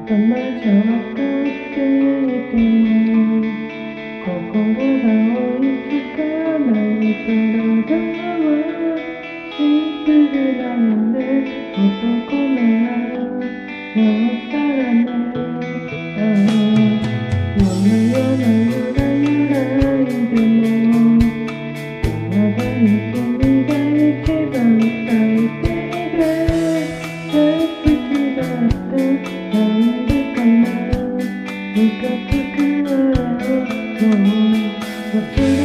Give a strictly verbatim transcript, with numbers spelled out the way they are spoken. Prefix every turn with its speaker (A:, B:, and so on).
A: とまじょっていても心が追いつかない体はシンプルなのね男ならなおさらねああ夜な夜なゆらゆらいでもまだに君が一番最低で大好きだってなんでかなムカつくわもう忘れ